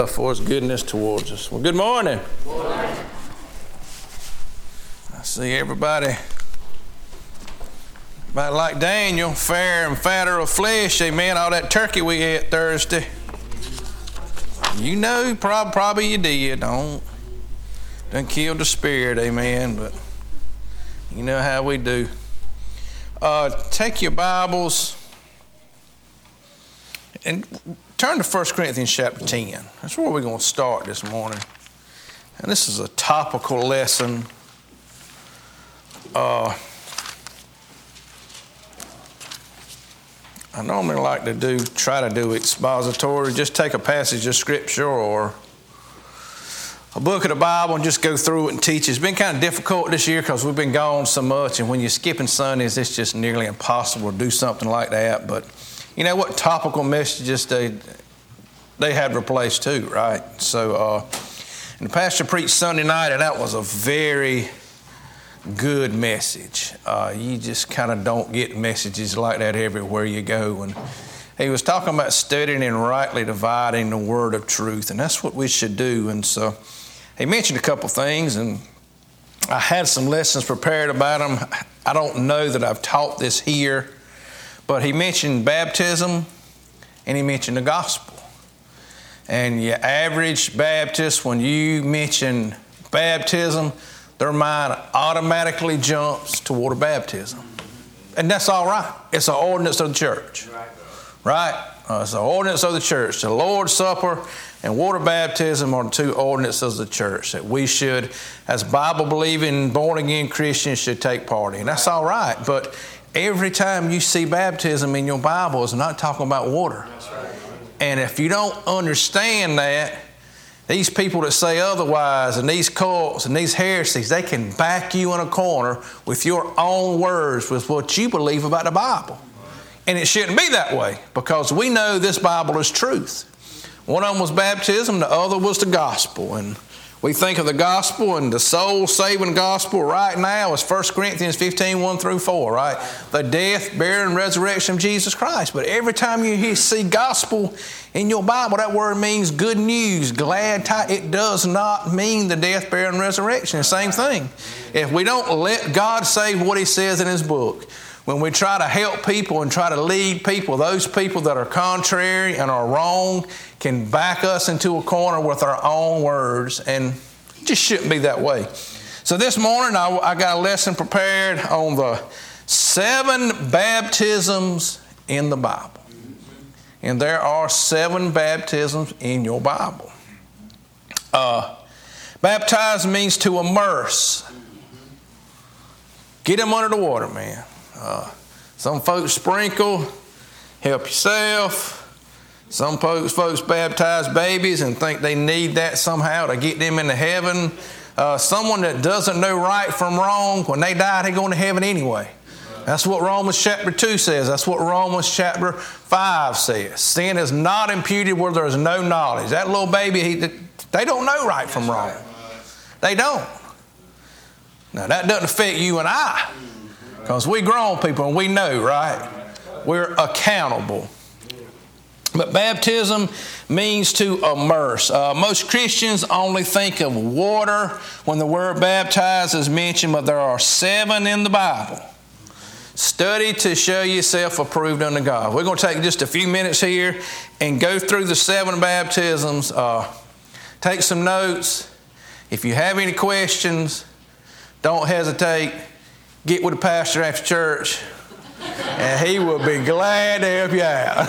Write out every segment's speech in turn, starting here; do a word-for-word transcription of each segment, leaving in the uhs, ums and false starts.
For his goodness towards us. Well, good morning. Good morning. I see everybody, everybody like Daniel, fair and fatter of flesh, amen. All that turkey we ate Thursday. You know, prob- probably you did. Don't, don't kill the spirit, amen. But you know how we do. Uh, take your Bibles and turn to First Corinthians chapter ten. That's where we're going to start this morning. And this is a topical lesson. Uh, I normally like to do, try to do expository, just take a passage of Scripture or a book of the Bible and just go through it and teach. It's been kind of difficult this year because we've been gone so much, and when you're skipping Sundays, it's just nearly impossible to do something like that. But you know what topical messages they they had replaced too, right? So, uh, and the pastor preached Sunday night, and that was a very good message. Uh, you just kind of don't get messages like that everywhere you go. And he was talking about studying and rightly dividing the word of truth, and that's what we should do. And so he mentioned a couple things, and I had some lessons prepared about them. I don't know that I've taught this here, but he mentioned baptism, and he mentioned the gospel. And your average Baptist, when you mention baptism, their mind automatically jumps to water baptism. And that's all right. It's an ordinance of the church. Right? Uh, it's an ordinance of the church. The Lord's Supper and water baptism are the two ordinances of the church that we should, as Bible-believing, born-again Christians, should take part in. That's all right. But every time you see baptism in your Bible, it's not talking about water. That's right. And if you don't understand that, these people that say otherwise and these cults and these heresies, they can back you in a corner with your own words, with what you believe about the Bible. And it shouldn't be that way, because we know this Bible is truth. One of them was baptism, the other was the gospel. And we think of the gospel and the soul-saving gospel right now is First Corinthians fifteen, one through four, right? The death, burial, and resurrection of Jesus Christ. But every time you see gospel in your Bible, that word means good news, glad tidings. It does not mean the death, burial, and resurrection. The same thing. If we don't let God say what He says in His book, when we try to help people and try to lead people, those people that are contrary and are wrong can back us into a corner with our own words, and it just shouldn't be that way. So this morning I, I got a lesson prepared on the seven baptisms in the Bible. And there are seven baptisms in your Bible. Uh, baptize means to immerse. Get them under the water, man. Uh, some folks sprinkle, help yourself. Some folks, folks baptize babies and think they need that somehow to get them into heaven. Uh, someone that doesn't know right from wrong, when they die, they're going to heaven anyway. That's what Romans chapter two says. That's what Romans chapter five says. Sin is not imputed where there is no knowledge. That little baby, he, they don't know right from wrong. They don't. Now, that doesn't affect you and I, because we grown people and we know, right? We're accountable. But baptism means to immerse. Uh, most Christians only think of water when the word baptize is mentioned, but there are seven in the Bible. Study to show yourself approved unto God. We're going to take just a few minutes here and go through the seven baptisms. Uh, take some notes. If you have any questions, don't hesitate. Get with the pastor after church, and he will be glad to help you out.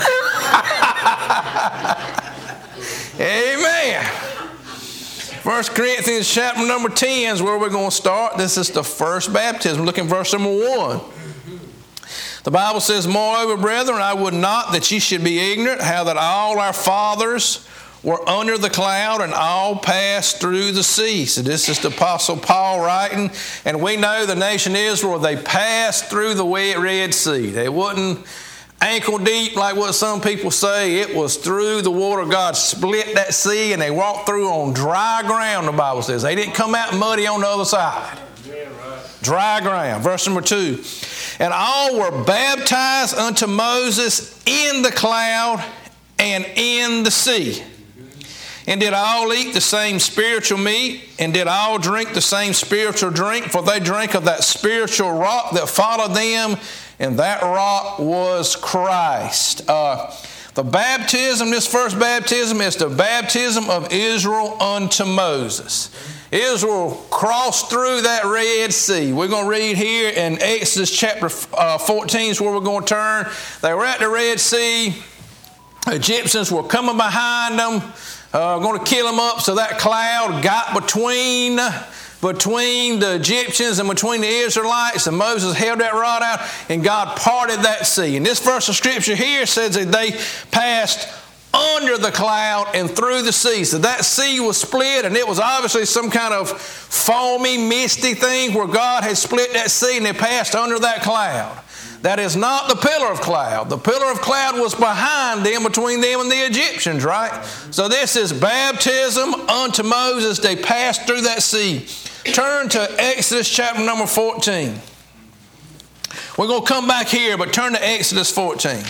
Amen. First Corinthians chapter number ten is where we're going to start. This is the first baptism. Look at verse number one. The Bible says, "Moreover, brethren, I would not that ye should be ignorant, how that all our fathers were under the cloud and all passed through the sea." So this is the Apostle Paul writing. And we know the nation of Israel, they passed through the Red Sea. They wasn't ankle deep like what some people say. It was through the water. God split that sea and they walked through on dry ground, the Bible says. They didn't come out muddy on the other side. Dry ground. Verse number two. "And all were baptized unto Moses in the cloud and in the sea. And did all eat the same spiritual meat? And did all drink the same spiritual drink? For they drank of that spiritual rock that followed them, and that rock was Christ. Uh, the baptism, this first baptism, is the baptism of Israel unto Moses. Israel crossed through that Red Sea. We're going to read here in Exodus chapter uh, fourteen is where we're going to turn. They were at the Red Sea. Egyptians were coming behind them. Uh, going to kill them up, so that cloud got between, between the Egyptians and between the Israelites, and Moses held that rod out, and God parted that sea. And this verse of Scripture here says that they passed under the cloud and through the sea. So that sea was split, and it was obviously some kind of foamy, misty thing where God had split that sea, and they passed under that cloud. That is not the pillar of cloud. The pillar of cloud was behind them, between them and the Egyptians, right? So this is baptism unto Moses. They passed through that sea. Turn to Exodus chapter number fourteen. We're going to come back here, but turn to Exodus fourteen.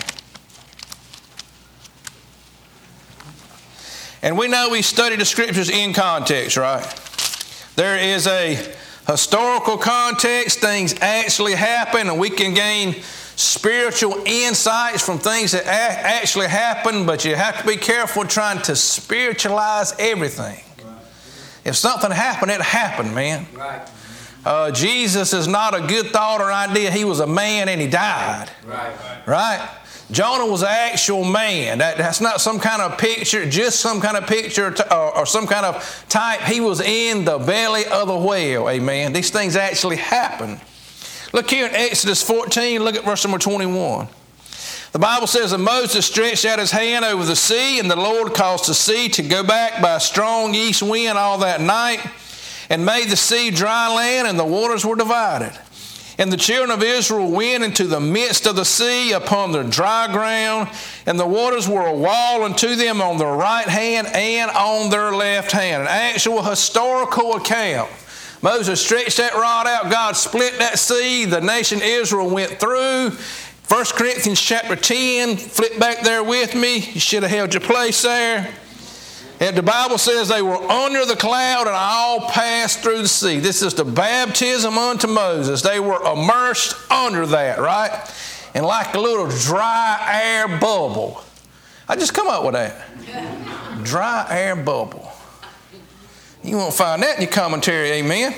And we know we study the Scriptures in context, right? There is a historical context. Things actually happen, and we can gain spiritual insights from things that actually happen, but you have to be careful trying to spiritualize everything. Right. If something happened, it happened, man. Right. Uh, Jesus is not a good thought or idea. He was a man and he died. Right. Right? Jonah was an actual man. That, that's not some kind of picture, just some kind of picture to, or, or some kind of type. He was in the belly of the whale. Amen. These things actually happen. Look here in Exodus fourteen. Look at verse number twenty-one. The Bible says that Moses stretched out his hand over the sea, and the Lord caused the sea to go back by a strong east wind all that night, and made the sea dry land, and the waters were divided. And the children of Israel went into the midst of the sea upon the dry ground, and the waters were a wall unto them on their right hand and on their left hand. An actual historical account. Moses stretched that rod out. God split that sea. The nation Israel went through. First Corinthians chapter ten. Flip back there with me. You should have held your place there. And the Bible says they were under the cloud and all passed through the sea. This is the baptism unto Moses. They were immersed under that, right? And like a little dry air bubble. I just come up with that. Dry air bubble. You won't find that in your commentary, amen?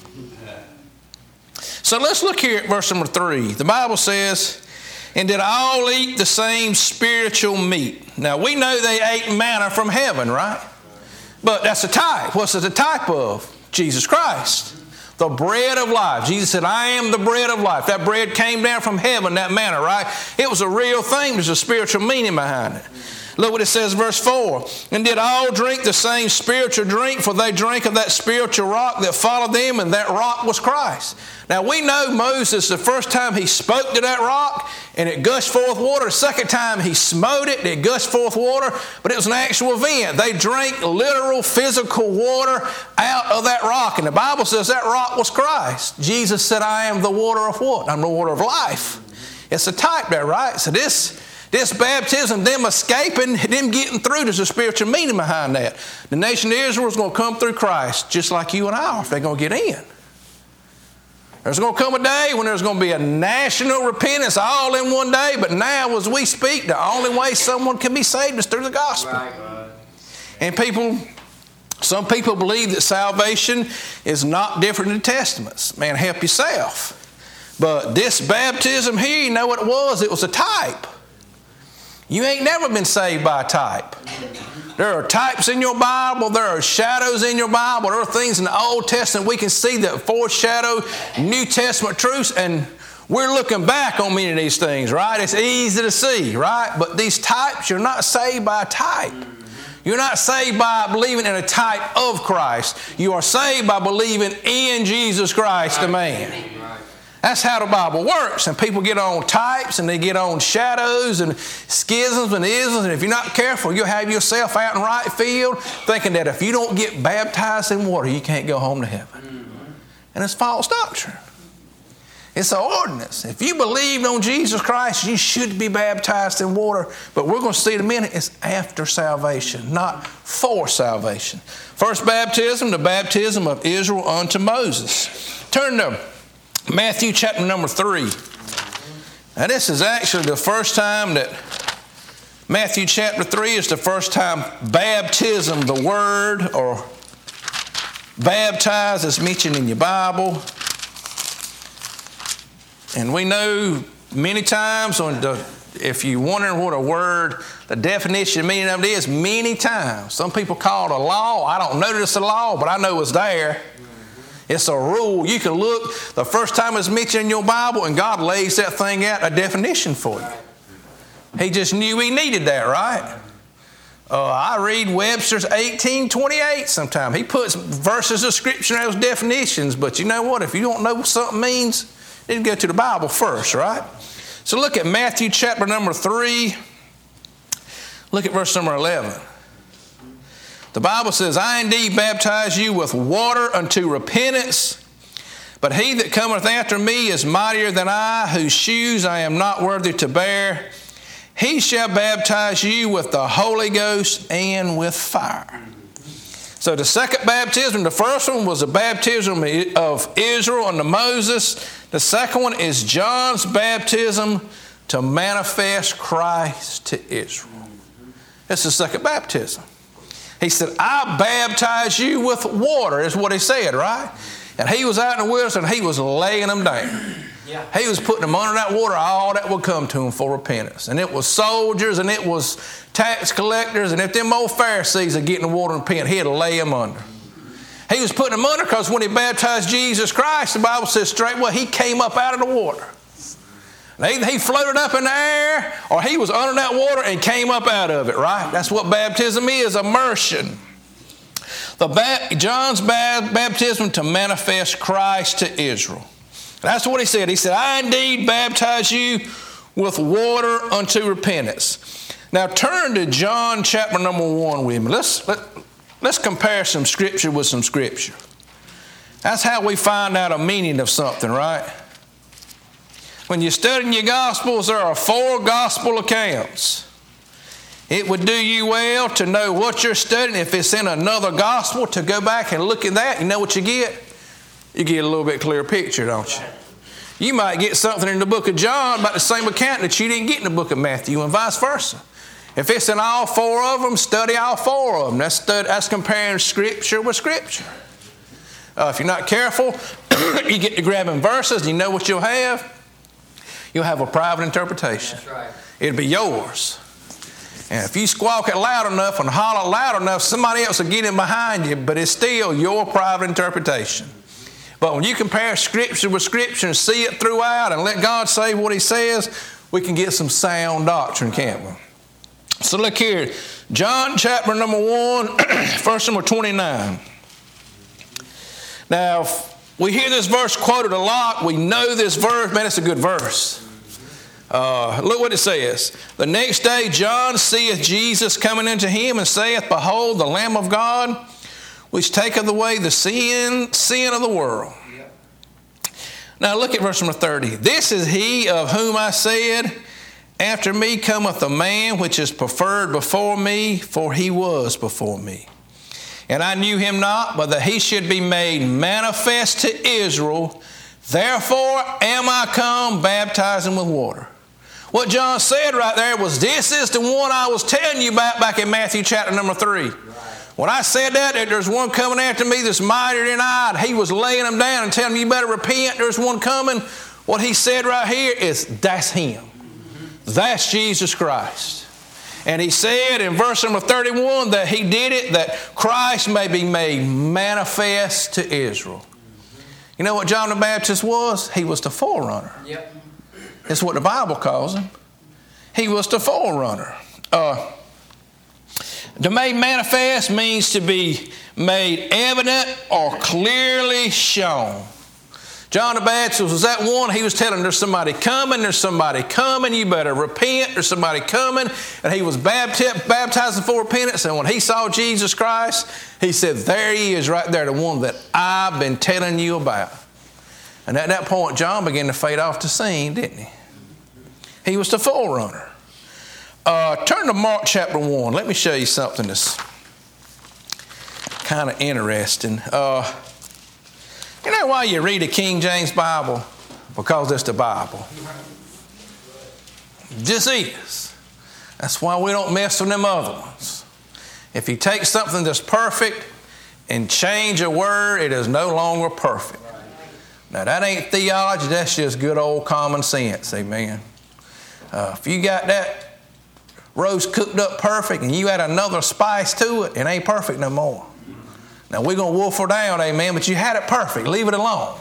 So let's look here at verse number three. The Bible says, and did all eat the same spiritual meat. Now, we know they ate manna from heaven, right? But that's a type. What's it a type of? Jesus Christ, the bread of life. Jesus said, I am the bread of life. That bread came down from heaven, that manna, right? It was a real thing. There's a spiritual meaning behind it. Look what it says, verse four. And did all drink the same spiritual drink, for they drank of that spiritual rock that followed them, and that rock was Christ. Now we know Moses, the first time he spoke to that rock, and it gushed forth water. The second time he smote it, and it gushed forth water, but it was an actual event. They drank literal, physical water out of that rock. And the Bible says that rock was Christ. Jesus said, I am the water of what? I'm the water of life. It's a type there, right? So this... This baptism, them escaping, them getting through, there's a spiritual meaning behind that. The nation of Israel is going to come through Christ just like you and I are if they're going to get in. There's going to come a day when there's going to be a national repentance all in one day, but now as we speak, the only way someone can be saved is through the gospel. Right. And people, some people believe that salvation is not different in the Testaments. Man, help yourself. But this baptism here, you know what it was? It was a type. You ain't never been saved by a type. There are types in your Bible. There are shadows in your Bible. There are things in the Old Testament we can see that foreshadow New Testament truths, and we're looking back on many of these things, right? It's easy to see, right? But these types, you're not saved by a type. You're not saved by believing in a type of Christ. You are saved by believing in Jesus Christ, the man. That's how the Bible works. And people get on types and they get on shadows and schisms and isms. And if you're not careful, you'll have yourself out in right field thinking that if you don't get baptized in water, you can't go home to heaven. And it's false doctrine. It's an ordinance. If you believed on Jesus Christ, you should be baptized in water. But we're going to see in a minute, it's after salvation, not for salvation. First baptism, the baptism of Israel unto Moses. Turn to Matthew chapter number three. Now this is actually the first time that Matthew chapter three is the first time baptism, the word, or baptize is mentioned in your Bible. And we know many times, on the, if you're wondering what a word, the definition, meaning of it is, many times. Some people call it a law. I don't know that it's a law, but I know it's there. It's a rule. You can look the first time it's mentioned in your Bible, and God lays that thing out, a definition for you. He just knew He needed that, right? Uh, I read Webster's eighteen twenty-eight sometimes. He puts verses of Scripture as definitions, but you know what? If you don't know what something means, you need to go to the Bible first, right? So look at Matthew chapter number three. Look at verse number eleven. The Bible says, I indeed baptize you with water unto repentance, but he that cometh after me is mightier than I, whose shoes I am not worthy to bear. He shall baptize you with the Holy Ghost and with fire. So the second baptism, the first one was the baptism of Israel unto Moses. The second one is John's baptism to manifest Christ to Israel. It's the second baptism. He said, I baptize you with water, is what he said, right? And he was out in the wilderness and he was laying them down. Yeah. He was putting them under that water, all that would come to him for repentance. And it was soldiers and it was tax collectors, and if them old Pharisees are getting the water and repent, he'd lay them under. He was putting them under because when he baptized Jesus Christ, the Bible says straight well, he came up out of the water. Either he floated up in the air or he was under that water and came up out of it, right? That's what baptism is, immersion. The ba- John's ba- baptism to manifest Christ to Israel. That's what he said. He said, I indeed baptize you with water unto repentance. Now turn to John chapter number one with me. Let's, let, let's compare some scripture with some scripture. That's how we find out a meaning of something, right? When you're studying your Gospels, there are four Gospel accounts. It would do you well to know what you're studying. If it's in another Gospel, to go back and look at that, you know what you get? You get a little bit clearer picture, don't you? You might get something in the book of John about the same account that you didn't get in the book of Matthew, and vice versa. If it's in all four of them, study all four of them. That's, study, that's comparing Scripture with Scripture. Uh, if you're not careful, you get to grabbing verses, and you know what you'll have? You'll have a private interpretation. That's right. It'll be yours. And if you squawk it loud enough and holler loud enough, somebody else will get in behind you, but it's still your private interpretation. But when you compare Scripture with Scripture and see it throughout and let God say what He says, we can get some sound doctrine, can't we? So look here. John chapter number one, verse number twenty-nine. Now, we hear this verse quoted a lot. We know this verse. Man, it's a good verse. Uh, look what it says. The next day John seeth Jesus coming unto him and saith, Behold, the Lamb of God, which taketh away the sin, sin of the world. Yep. Now look at verse number thirty. This is he of whom I said, After me cometh a man which is preferred before me, for he was before me. And I knew him not, but that he should be made manifest to Israel. Therefore am I come baptizing with water. What John said right there was, this is the one I was telling you about back in Matthew chapter number three. Right. When I said that, that there's one coming after me that's mightier than I, he was laying them down and telling them, you better repent, there's one coming. What he said right here is, that's him. Mm-hmm. That's Jesus Christ. And he said in verse number thirty-one that he did it that Christ may be made manifest to Israel. You know what John the Baptist was? He was the forerunner. Yep. That's what the Bible calls him. He was the forerunner. Uh, to make manifest means to be made evident or clearly shown. John the Baptist was that one. He was telling there's somebody coming, there's somebody coming, you better repent, there's somebody coming. And he was baptized, baptizing for repentance. And when he saw Jesus Christ, he said, there he is right there, the one that I've been telling you about. And at that point, John began to fade off the scene, didn't he? He was the forerunner. Uh, turn to Mark chapter one. Let me show you something that's kind of interesting. Uh, you know why you read a King James Bible? Because it's the Bible. Just is. That's why we don't mess with them other ones. If you take something that's perfect and change a word, it is no longer perfect. Now, that ain't theology. That's just good old common sense. Amen. Uh, if you got that roast cooked up perfect and you add another spice to it, it ain't perfect no more. Now, we're going to wolf her down, amen, but you had it perfect. Leave it alone.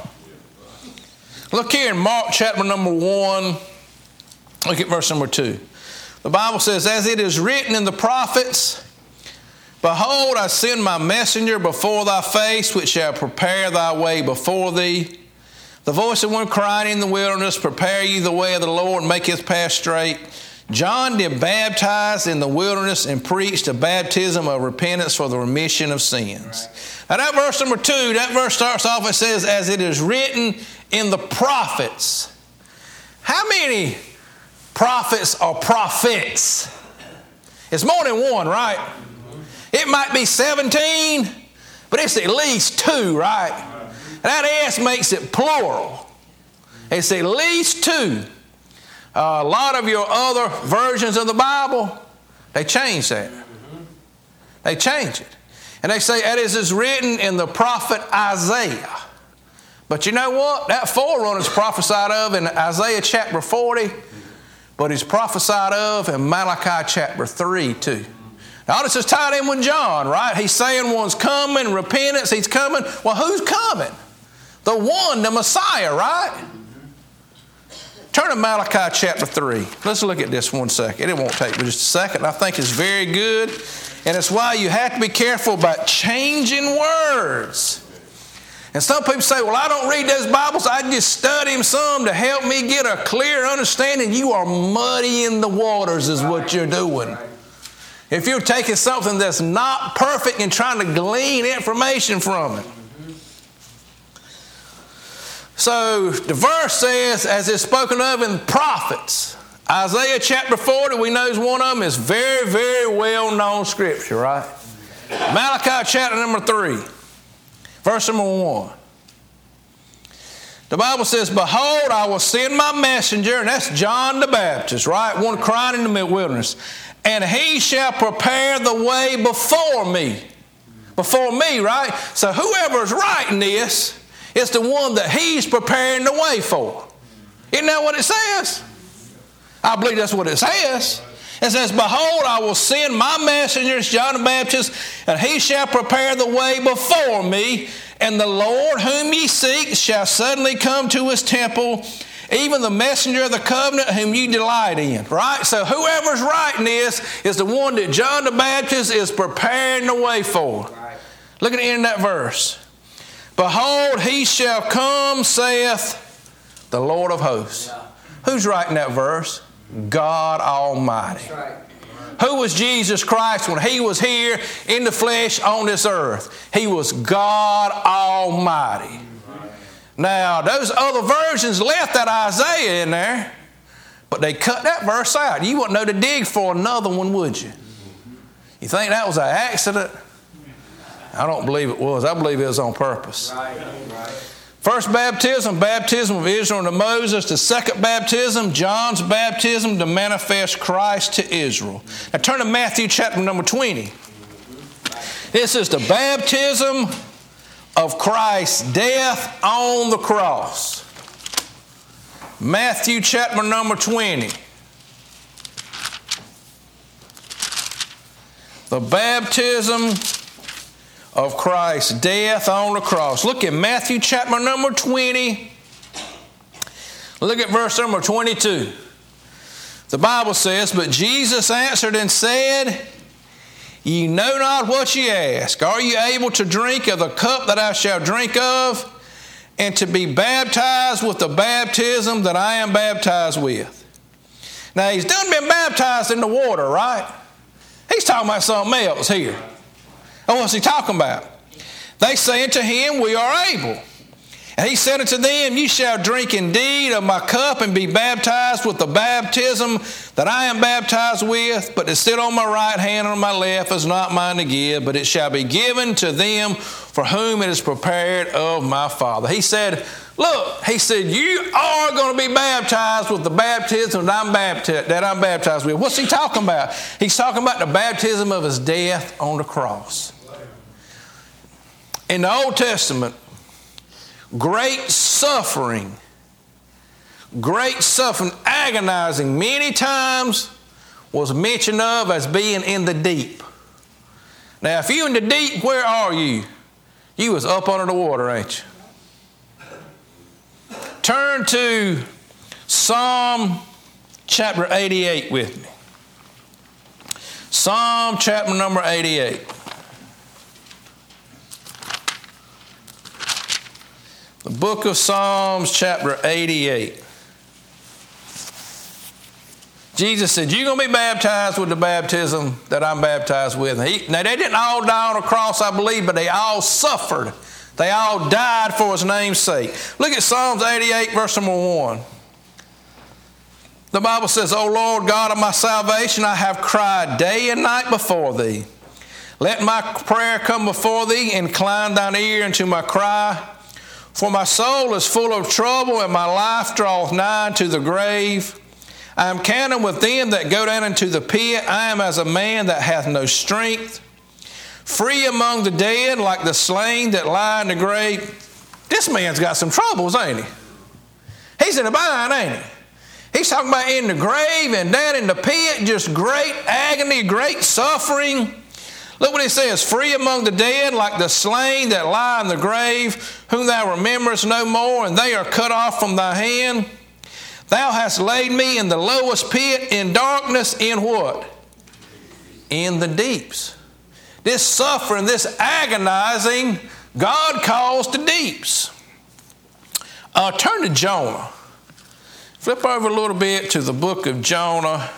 Look here in Mark chapter number one. Look at verse number two. The Bible says, as it is written in the prophets, behold, I send my messenger before thy face, which shall prepare thy way before thee. The voice of one crying in the wilderness, prepare ye the way of the Lord, make his path straight. John did baptize in the wilderness and preached a baptism of repentance for the remission of sins. Now that verse number two, that verse starts off, it says, as it is written in the prophets. How many prophets are prophets? It's more than one, right? It might be seventeen, but it's at least two, right? And that S makes it plural. It's at least two. Uh, a lot of your other versions of the Bible, they change that. They change it. And they say, as is written in the prophet Isaiah. But you know what? That forerunner is prophesied of in Isaiah chapter forty, but he's prophesied of in Malachi chapter three too. Now this is tied in with John, right? He's saying one's coming, repentance, he's coming. Well, who's coming? The one, the Messiah, right? Turn to Malachi chapter three. Let's look at this one second. It won't take me just a second. I think it's very good. And it's why you have to be careful about changing words. And some people say, well, I don't read those Bibles. I just study them some to help me get a clear understanding. You are muddying the waters is what you're doing. If you're taking something that's not perfect and trying to glean information from it. So the verse says, as it's spoken of in the prophets, Isaiah chapter forty, we know one of them is very, very well-known scripture, right? Malachi chapter number three, verse number one. The Bible says, behold, I will send my messenger, and that's John the Baptist, right? One crying in the wilderness. And he shall prepare the way before me. Before me, right? So whoever's writing this, it's the one that he's preparing the way for. Isn't that what it says? I believe that's what it says. It says, behold, I will send my messengers, John the Baptist, and he shall prepare the way before me. And the Lord whom ye seek shall suddenly come to his temple, even the messenger of the covenant whom you delight in. Right? So whoever's writing this is the one that John the Baptist is preparing the way for. Look at the end of that verse. Behold, he shall come, saith the Lord of hosts. Yeah. Who's writing that verse? God Almighty. That's right. Who was Jesus Christ when he was here in the flesh on this earth? He was God Almighty. Now, those other versions left that Isaiah in there, but they cut that verse out. You wouldn't know to dig for another one, would you? You think that was an accident? I don't believe it was. I believe it was on purpose. Right, right. First baptism, baptism of Israel to Moses. The second baptism, John's baptism to manifest Christ to Israel. Now turn to Matthew chapter number twenty. This is the baptism of Christ's death on the cross. Matthew chapter number twenty. The baptism of Christ's death on the cross. Look at Matthew chapter number twenty. Look at verse number twenty-two. The Bible says, but Jesus answered and said, ye know not what ye ask. Are you able to drink of the cup that I shall drink of, and to be baptized with the baptism that I am baptized with? Now, he's done been baptized in the water, right? He's talking about something else here. And what's he talking about? They say unto him, we are able. And he said unto them, ye shall drink indeed of my cup and be baptized with the baptism that I am baptized with, but to sit on my right hand and on my left is not mine to give, but it shall be given to them for whom it is prepared of my Father. He said, look, he said, you are going to be baptized with the baptism that I'm, bapti- that I'm baptized with. What's he talking about? He's talking about the baptism of his death on the cross. In the Old Testament, great suffering, great suffering, agonizing, many times was mentioned of as being in the deep. Now, if you're in the deep, where are you? You was up under the water, ain't you? Turn to Psalm chapter eighty-eight with me. Psalm chapter number eighty-eight. The book of Psalms, chapter eighty-eight. Jesus said, you're going to be baptized with the baptism that I'm baptized with. He, now, they didn't all die on a cross, I believe, but they all suffered. They all died for his name's sake. Look at Psalms eighty-eight, verse number one. The Bible says, O Lord God of my salvation, I have cried day and night before thee. Let my prayer come before thee, incline thine ear unto my cry. For my soul is full of trouble, and my life draweth nigh to the grave. I am counted with them that go down into the pit. I am as a man that hath no strength. Free among the dead, like the slain that lie in the grave. This man's got some troubles, ain't he? He's in a bind, ain't he? He's talking about in the grave and down in the pit, just great agony, great suffering. Look what he says, free among the dead, like the slain that lie in the grave, whom thou rememberest no more, and they are cut off from thy hand. Thou hast laid me in the lowest pit, in darkness, in what? In the deeps. This suffering, this agonizing, God calls the deeps. Uh, turn to Jonah. Flip over a little bit to the book of Jonah.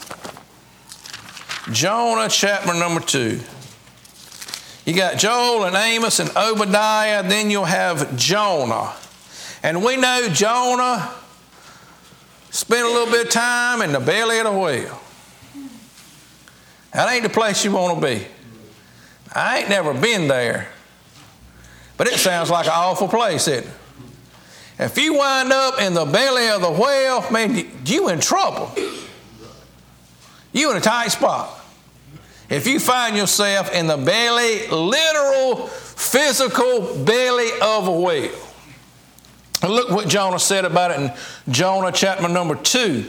Jonah chapter number two. You got Joel and Amos and Obadiah, then you'll have Jonah. And we know Jonah spent a little bit of time in the belly of the whale. That ain't the place you want to be. I ain't never been there. But it sounds like an awful place, isn't it? If you wind up in the belly of the whale, man, you in trouble. You in a tight spot. If you find yourself in the belly, literal, physical belly of a whale. And look what Jonah said about it in Jonah chapter number two.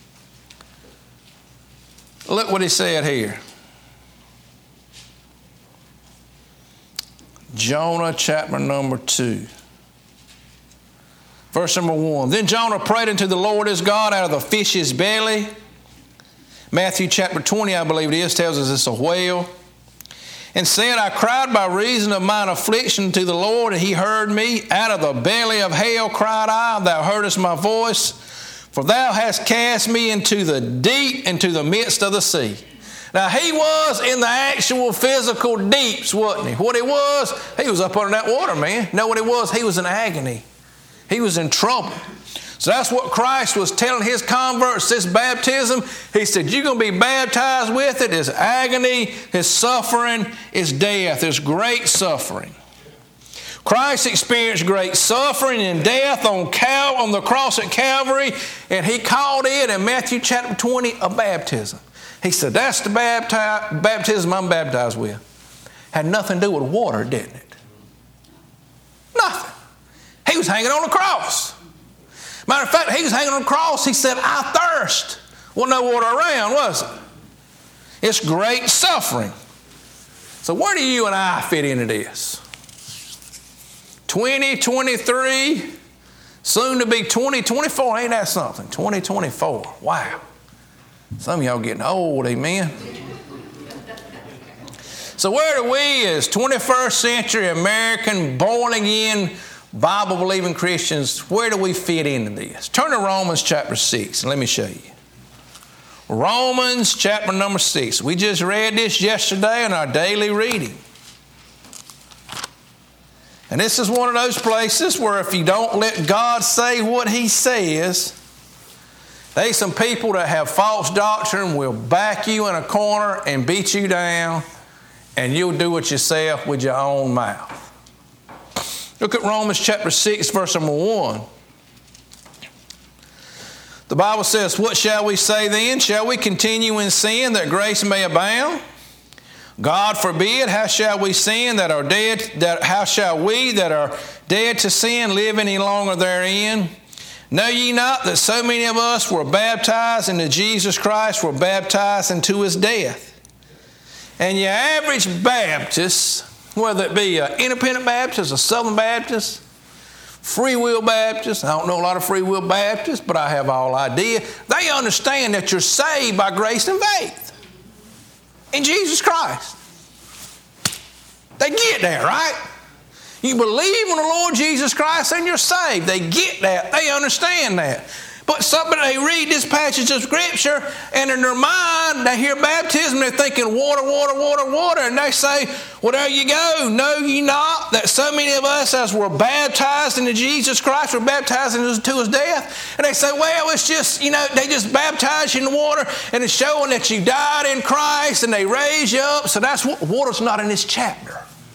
Look what he said here. Jonah chapter number two. Verse number one. Then Jonah prayed unto the Lord his God out of the fish's belly. Matthew chapter twenty, I believe it is, tells us it's a whale. And said, I cried by reason of mine affliction to the Lord, and he heard me. Out of the belly of hell cried I, thou heardest my voice. For thou hast cast me into the deep, into the midst of the sea. Now he was in the actual physical deeps, wasn't he? What he was, he was up under that water, man. Know what he was? He was in agony. He was in trouble. So that's what Christ was telling his converts, this baptism. He said, you're going to be baptized with it. It's agony, it's suffering, it's death, it's great suffering. Christ experienced great suffering and death on Cal on the cross at Calvary, and he called it in Matthew chapter twenty a baptism. He said, that's the bapti- baptism I'm baptized with. Had nothing to do with water, didn't it? Nothing. He was hanging on the cross. Matter of fact, he was hanging on the cross. He said, I thirst. Wasn't no water around, was it? It's great suffering. So where do you and I fit into this? twenty twenty-three, soon to be twenty twenty-four. Ain't that something? twenty twenty-four. Wow. Some of y'all getting old, amen. So where do we as twenty-first century American born again Bible-believing Christians, where do we fit into this? Turn to Romans chapter six and let me show you. Romans chapter number six. We just read this yesterday in our daily reading. And this is one of those places where if you don't let God say what He says, there's some people that have false doctrine will back you in a corner and beat you down, and you'll do it yourself with your own mouth. Look at Romans chapter six, verse number one. The Bible says, what shall we say then? Shall we continue in sin that grace may abound? God forbid. How shall we sin that are dead? That how shall we that are dead to sin live any longer therein? Know ye not that so many of us were baptized into Jesus Christ, were baptized into His death? And your average Baptist, whether it be an independent Baptist, a Southern Baptist, Free Will Baptist, I don't know a lot of Free Will Baptists, but I have all idea. They understand that you're saved by grace and faith in Jesus Christ. They get that, right? You believe in the Lord Jesus Christ and you're saved. They get that. They understand that. But somebody, they read this passage of Scripture and in their mind, they hear baptism, they're thinking water, water, water, water. And they say, well, there you go. Know ye not that so many of us as were baptized into Jesus Christ were baptized into His death? And they say, well, it's just, you know, they just baptize you in the water and it's showing that you died in Christ and they raise you up. So that's what, water's not in this chapter.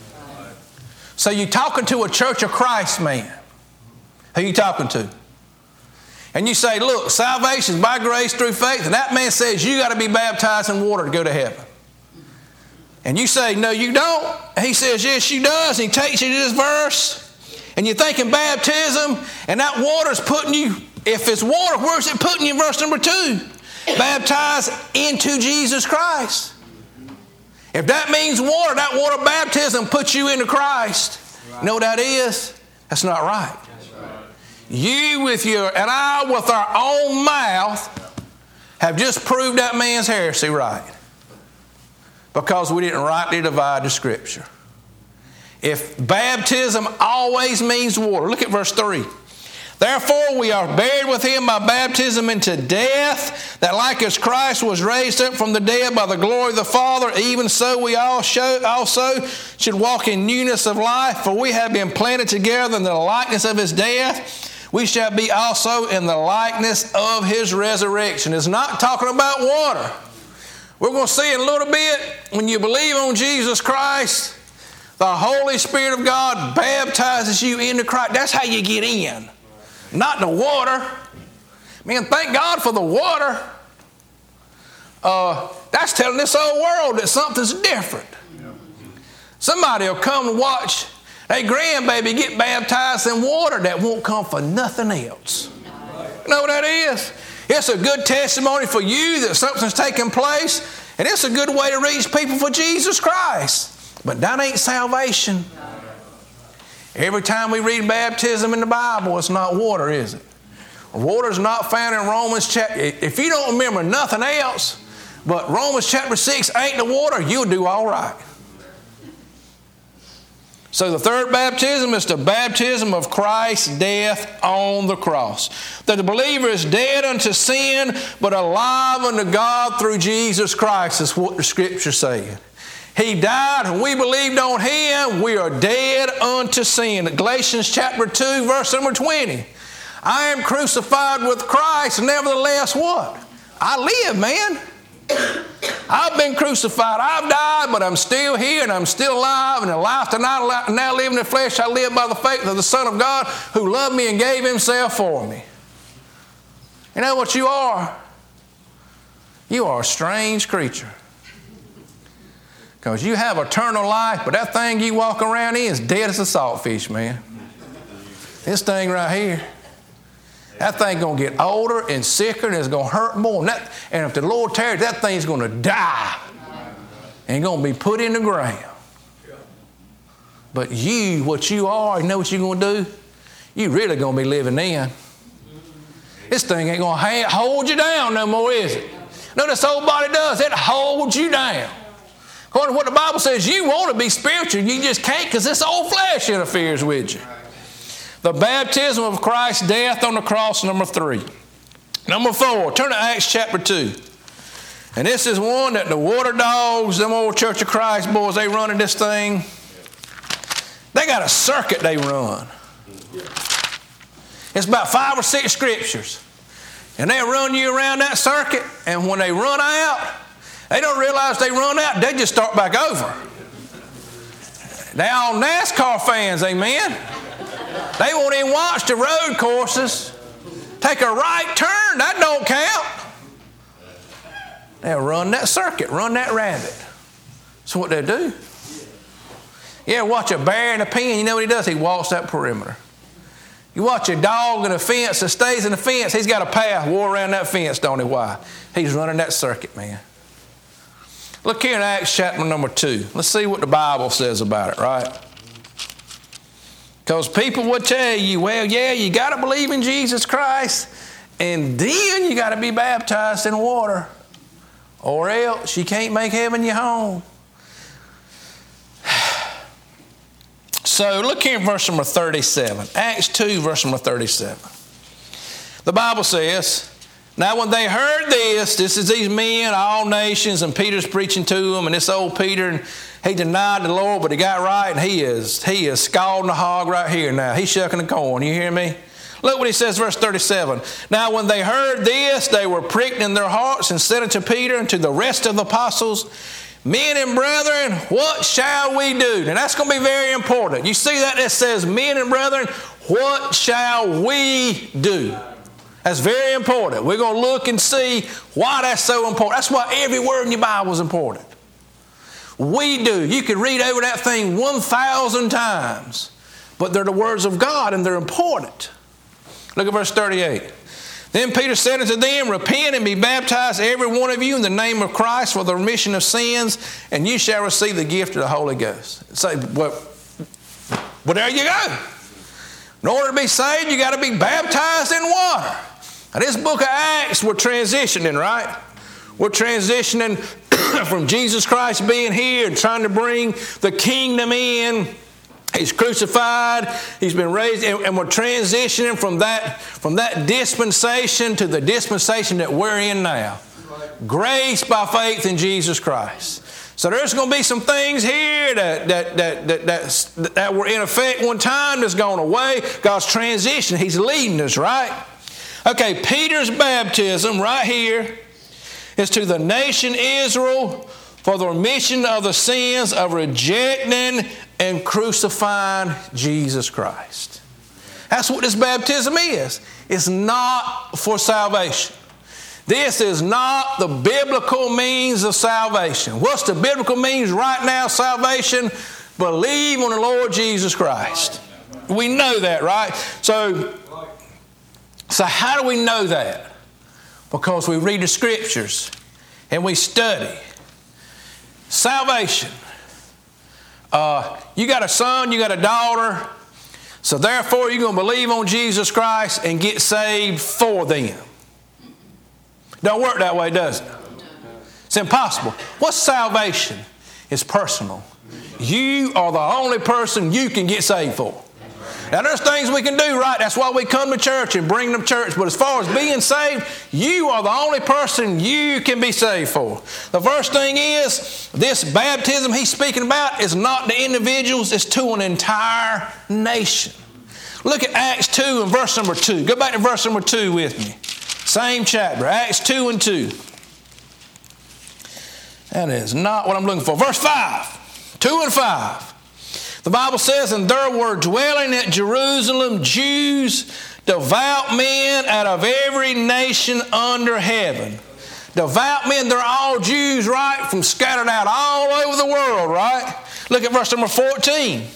So you're talking to a Church of Christ man. Who you talking to? And you say, look, salvation is by grace through faith. And that man says you got to be baptized in water to go to heaven. And you say, no, you don't. And he says, yes, you does. And he takes you to this verse. And you're thinking baptism. And that water's putting you, if it's water, where's it putting you? Verse number two. Baptized into Jesus Christ. If that means water, that water baptism puts you into Christ. Right. You know what that is? That's not right. That's right. You with your, and I with our own mouth have just proved that man's heresy right. Because we didn't rightly divide the Scripture. If baptism always means water, look at verse three. Therefore we are buried with Him by baptism into death, that like as Christ was raised up from the dead by the glory of the Father, even so we all show, also should walk in newness of life. For we have been planted together in the likeness of His death. We shall be also in the likeness of His resurrection. It's not talking about water. We're going to see in a little bit, when you believe on Jesus Christ, the Holy Spirit of God baptizes you into Christ. That's how you get in. Not the water. Man, thank God for the water. Uh, that's telling this whole world that something's different. Somebody will come and watch a grandbaby get baptized in water that won't come for nothing else. You know what that is? It's a good testimony for you that something's taking place, and it's a good way to reach people for Jesus Christ. But that ain't salvation. Every time we read baptism in the Bible, it's not water, is it? Water is not found in Romans chapter. If you don't remember nothing else, but Romans chapter six ain't the water, you'll do all right. So the third baptism is the baptism of Christ's death on the cross. That the believer is dead unto sin, but alive unto God through Jesus Christ, is what the Scripture said. He died and we believed on Him. We are dead unto sin. Galatians chapter two, verse number twenty. I am crucified with Christ, nevertheless what? I live, man. I've been crucified. I've died, but I'm still here and I'm still alive. And the life that I now live in the flesh, I live by the faith of the Son of God who loved me and gave Himself for me. You know what you are? You are a strange creature. Because you have eternal life, but that thing you walk around in is dead as a saltfish, man. This thing right here, that thing going to get older and sicker and it's going to hurt more. And, that, and if the Lord tarries, that thing's going to die and going to be put in the ground. But you, what you are, you know what you're going to do? You really going to be living in. This thing ain't going to hold you down no more, is it? No, this whole body does. It holds you down. According to what the Bible says, you want to be spiritual. You just can't because this old flesh interferes with you. The baptism of Christ's death on the cross, number three. Number four, turn to Acts chapter two. And this is one that the water dogs, them old Church of Christ boys, they running this thing. They got a circuit they run. It's about five or six scriptures. And they'll run you around that circuit, and when they run out, they don't realize they run out, they just start back over. They all NASCAR fans, amen? They won't even watch the road courses. Take a right turn, that don't count. They'll run that circuit, run that rabbit. That's what they do. You ever watch a bear in a pen? You know what he does? He walks that perimeter. You watch a dog in a fence that stays in the fence, he's got a path war around that fence, don't he? Why? He's running that circuit, man. Look here in Acts chapter number two. Let's see what the Bible says about it, right? Because people would tell you, well, yeah, you got to believe in Jesus Christ, and then you got to be baptized in water, or else you can't make heaven your home. So look here in verse number thirty-seven. Acts two, verse number thirty-seven. The Bible says, now when they heard this, this is these men, all nations, and Peter's preaching to them, and this old Peter, and he denied the Lord, but he got right, and he is, he is scalding the hog right here now. He's shucking the corn. You hear me? Look what he says, verse thirty-seven. Now when they heard this, they were pricked in their hearts, and said unto Peter and to the rest of the apostles, men and brethren, what shall we do? Now that's going to be very important. You see that? It says, men and brethren, what shall we do? That's very important. We're going to look and see why that's so important. That's why every word in your Bible is important. We do. You could read over that thing one thousand times, but they're the words of God and they're important. Look at verse thirty-eight. Then Peter said unto them, repent and be baptized every one of you in the name of Christ for the remission of sins, and you shall receive the gift of the Holy Ghost. Say, well, well, there you go. In order to be saved, you got to be baptized in water. Now, this book of Acts, we're transitioning, right? We're transitioning from Jesus Christ being here and trying to bring the kingdom in. He's crucified, he's been raised, and, and we're transitioning from that, from that dispensation to the dispensation that we're in now. Grace by faith in Jesus Christ. So there's going to be some things here that, that, that, that, that, that were in effect one time that's gone away. God's transition, he's leading us, right? Okay, Peter's baptism right here is to the nation Israel for the remission of the sins of rejecting and crucifying Jesus Christ. That's what this baptism is. It's not for salvation. This is not the biblical means of salvation. What's the biblical means right now of salvation? Believe on the Lord Jesus Christ. We know that, right? So, so how do we know that? Because we read the scriptures and we study. Salvation. Uh, you got a son, you got a daughter, so therefore you're going to believe on Jesus Christ and get saved for them. Don't work that way, does it? It's impossible. What's salvation? It's personal. You are the only person you can get saved for. Now there's things we can do, right? That's why we come to church and bring them to church. But as far as being saved, you are the only person you can be saved for. The first thing is, this baptism he's speaking about is not to individuals, it's to an entire nation. Look at Acts two and verse number two. Go back to verse number two with me. Same chapter, Acts two and two. That is not what I'm looking for. Verse five, two and five. The Bible says, and there were dwelling at Jerusalem Jews, devout men out of every nation under heaven. Devout men, they're all Jews, right? From scattered out all over the world, right? Look at verse number fourteen.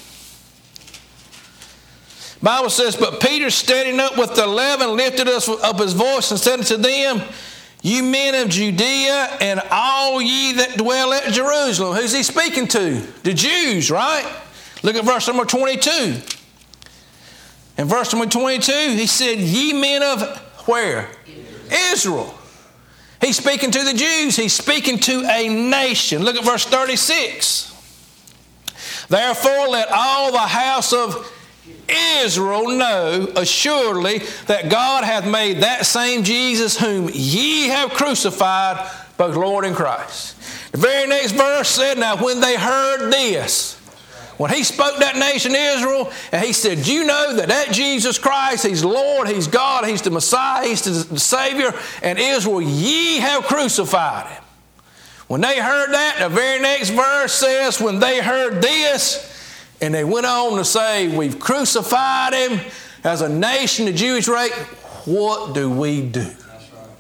The Bible says, but Peter standing up with the eleven lifted up his voice and said unto them, you men of Judea and all ye that dwell at Jerusalem. Who's he speaking to? The Jews, right? Look at verse number twenty-two. In verse number twenty-two, he said, ye men of where? Israel. Israel. He's speaking to the Jews. He's speaking to a nation. Look at verse thirty-six. Therefore, let all the house of Israel know assuredly that God hath made that same Jesus whom ye have crucified, both Lord and Christ. The very next verse said, now when they heard this, When he spoke that nation Israel, and he said, you know that that Jesus Christ, he's Lord, he's God, he's the Messiah, he's the Savior, and Israel, ye have crucified him. When they heard that, the very next verse says, when they heard this, and they went on to say, we've crucified him as a nation, the Jewish race, what do we do? That's right.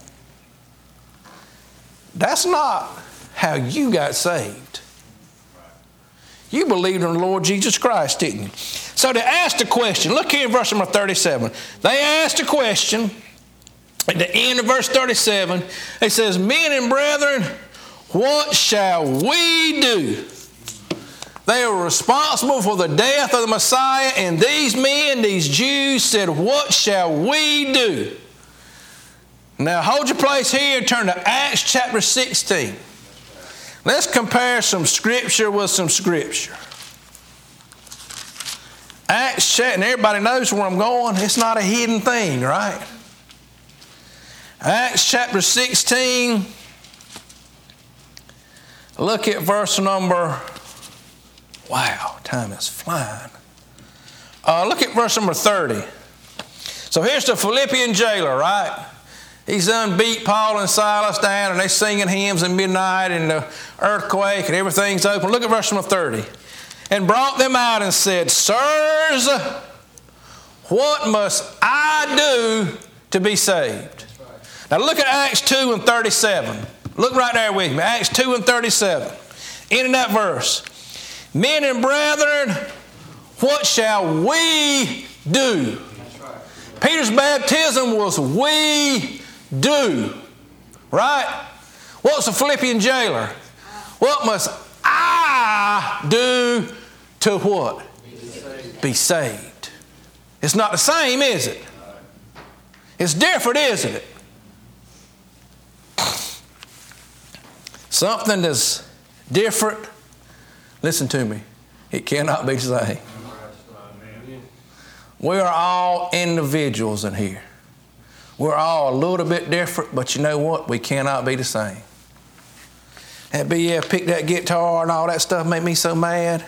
That's not how you got saved. You believed in the Lord Jesus Christ, didn't you? So they asked a question. Look here in verse number thirty-seven. They asked a question. At the end of verse thirty-seven, it says, men and brethren, what shall we do? They were responsible for the death of the Messiah, and these men, these Jews, said, what shall we do? Now hold your place here and turn to Acts chapter sixteen. Let's compare some scripture with some scripture. Acts chapter, and everybody knows where I'm going. It's not a hidden thing, right? Acts chapter sixteen. Look at verse number, wow, time is flying. Uh, look at verse number thirty. So here's the Philippian jailer, right? He's done beat Paul and Silas down, and they're singing hymns at midnight, and the earthquake, and everything's open. Look at verse number thirty. And brought them out and said, sirs, what must I do to be saved? Now look at Acts two and thirty-seven. Look right there with me. Acts two and thirty-seven. In that verse. Men and brethren, what shall we do? Peter's baptism was we do. Right? What's the Philippian jailer? What must I do to what? Be saved. Be saved. It's not the same, is it? It's different, isn't it? Something that's different, listen to me, it cannot be the same. We are all individuals in here. We're all a little bit different, but you know what? We cannot be the same. That B F picked that guitar and all that stuff made me so mad.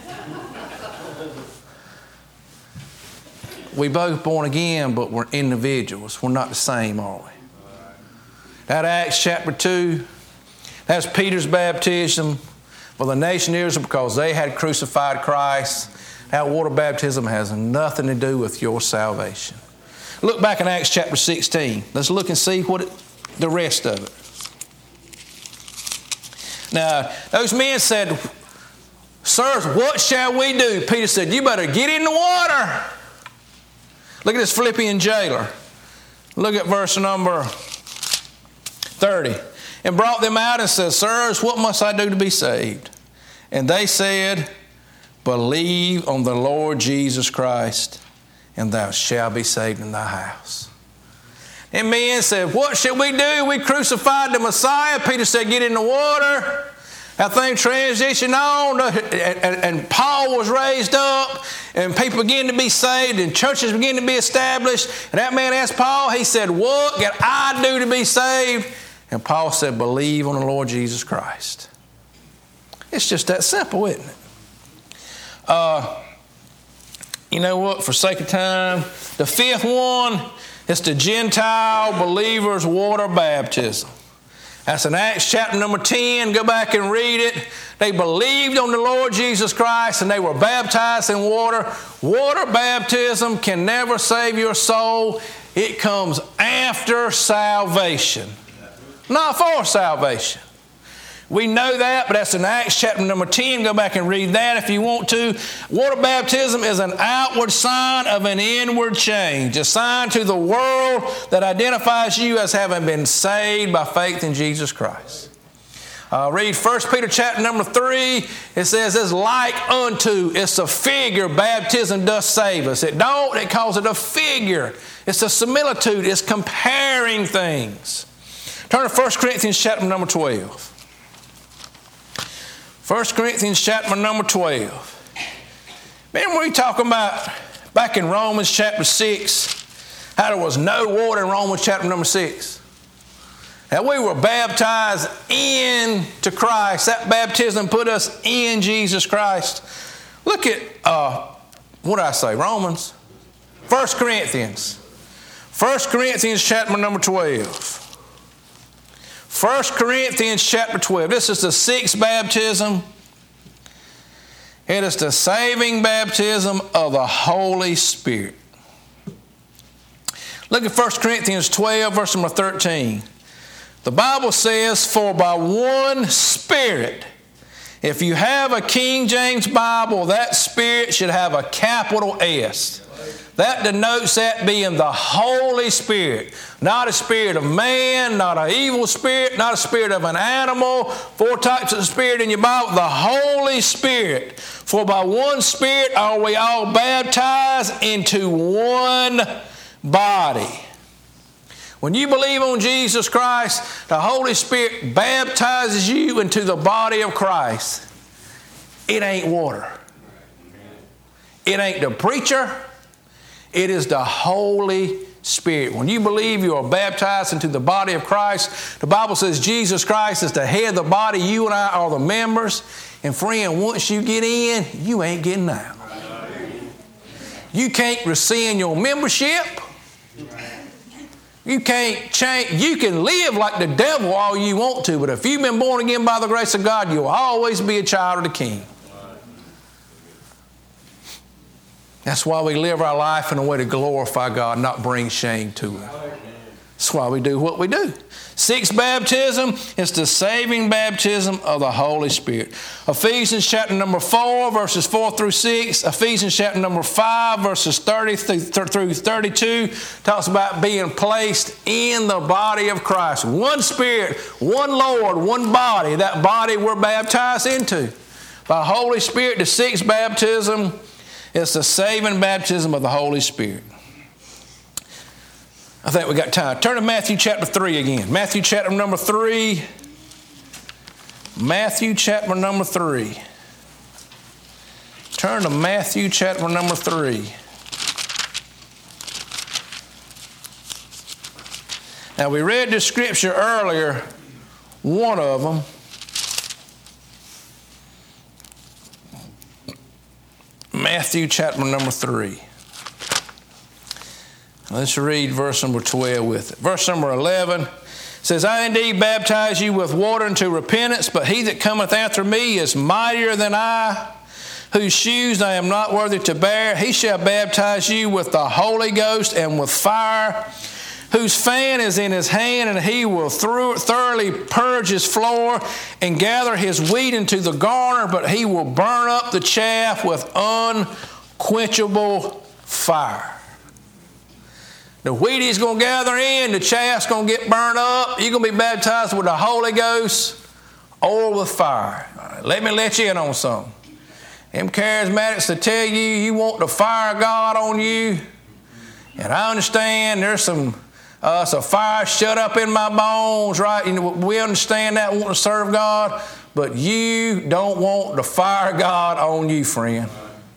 We both born again, but we're individuals. We're not the same, are we? That Acts chapter two, that's Peter's baptism for the nation of Israel because they had crucified Christ. That water baptism has nothing to do with your salvation. Look back in Acts chapter sixteen. Let's look and see what it, the rest of it. Now, those men said, sirs, what shall we do? Peter said, you better get in the water. Look at this Philippian jailer. Look at verse number thirty. And brought them out and said, sirs, what must I do to be saved? And they said, believe on the Lord Jesus Christ, and thou shalt be saved in thy house. And men said, what shall we do? We crucified the Messiah. Peter said, get in the water. That thing transitioned on, and Paul was raised up, and people began to be saved, and churches began to be established. And that man asked Paul, he said, what can I do to be saved? And Paul said, believe on the Lord Jesus Christ. It's just that simple, isn't it? Uh, you know what? For sake of time, the fifth one is the Gentile believers' water baptism. That's in Acts chapter number ten. Go back and read it. They believed on the Lord Jesus Christ and they were baptized in water. Water baptism can never save your soul. It comes after salvation, not for salvation. We know that, but that's in Acts chapter number ten. Go back and read that if you want to. Water baptism is an outward sign of an inward change, a sign to the world that identifies you as having been saved by faith in Jesus Christ. Uh, read First Peter chapter number three. It says, it's like unto, it's a figure, baptism does save us. It don't, it calls it a figure. It's a similitude, it's comparing things. Turn to First Corinthians chapter number twelve. First Corinthians chapter number twelve. Remember we talking about back in Romans chapter six, how there was no water in Romans chapter number six. That we were baptized into Christ. That baptism put us in Jesus Christ. Look at, uh, what did I say, Romans? First Corinthians. First Corinthians chapter number twelve. First Corinthians chapter twelve. This is the sixth baptism. It is the saving baptism of the Holy Spirit. Look at First Corinthians twelve, verse number thirteen. The Bible says, for by one Spirit, if you have a King James Bible, that Spirit should have a capital S. That denotes that being the Holy Spirit. Not a spirit of man, not an evil spirit, not a spirit of an animal. Four types of spirit in your Bible. The Holy Spirit. For by one Spirit are we all baptized into one body. When you believe on Jesus Christ, the Holy Spirit baptizes you into the body of Christ. It ain't water. It ain't the preacher. It is the Holy Spirit. When you believe you are baptized into the body of Christ, the Bible says Jesus Christ is the head of the body. You and I are the members. And friend, once you get in, you ain't getting out. You can't rescind your membership. You can't change. You can live like the devil all you want to, but if you've been born again by the grace of God, you'll always be a child of the King. That's why we live our life in a way to glorify God, not bring shame to Him. That's why we do what we do. Sixth baptism is the saving baptism of the Holy Spirit. Ephesians chapter number four, verses four through six. Ephesians chapter number five, verses thirty through thirty-two talks about being placed in the body of Christ. One Spirit, one Lord, one body. That body we're baptized into. By Holy Spirit, the sixth baptism is the saving baptism of the Holy Spirit. I think we got time. Turn to Matthew chapter three again. Matthew chapter number three. Matthew chapter number three. Turn to Matthew chapter number three. Now we read this scripture earlier, one of them. Matthew chapter number three. Let's read verse number twelve with it. Verse number eleven says, I indeed baptize you with water unto repentance, but he that cometh after me is mightier than I, whose shoes I am not worthy to bear. He shall baptize you with the Holy Ghost and with fire, whose fan is in his hand, and he will thoroughly purge his floor and gather his wheat into the garner, but he will burn up the chaff with unquenchable fire. The wheat he's going to gather in, the chaff's going to get burned up. You're going to be baptized with the Holy Ghost or with fire. Right, let me let you in on something. Them charismatics to tell you you want the fire of God on you. And I understand there's some uh, some fire shut up in my bones, right? You know, we understand that, want to serve God. But you don't want the fire of God on you, friend.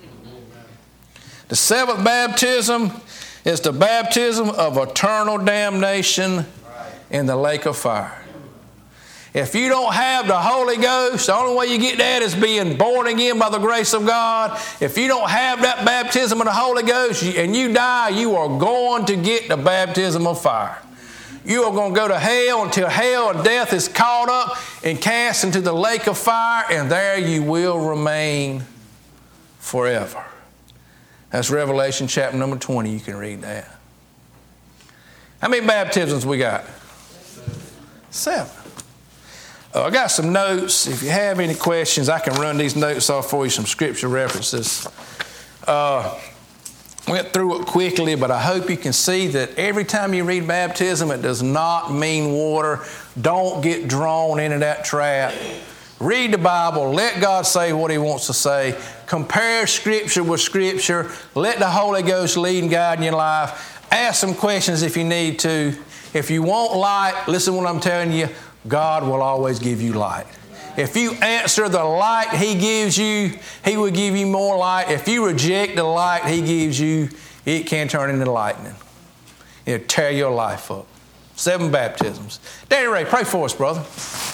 The seventh baptism is the baptism of eternal damnation in the lake of fire. If you don't have the Holy Ghost, the only way you get that is being born again by the grace of God. If you don't have that baptism of the Holy Ghost and you die, you are going to get the baptism of fire. You are going to go to hell until hell and death is caught up and cast into the lake of fire, and there you will remain forever. That's Revelation chapter number twenty. You can read that. How many baptisms we got? Seven. Uh, I got some notes. If you have any questions, I can run these notes off for you, some scripture references. Uh, went through it quickly, but I hope you can see that every time you read baptism, it does not mean water. Don't get drawn into that trap. Read the Bible. Let God say what He wants to say. Compare Scripture with Scripture. Let the Holy Ghost lead and guide in your life. Ask some questions if you need to. If you want light, listen to what I'm telling you. God will always give you light. If you answer the light He gives you, He will give you more light. If you reject the light He gives you, it can turn into lightning. It'll tear your life up. Seven baptisms. Daddy Ray, pray for us, brother.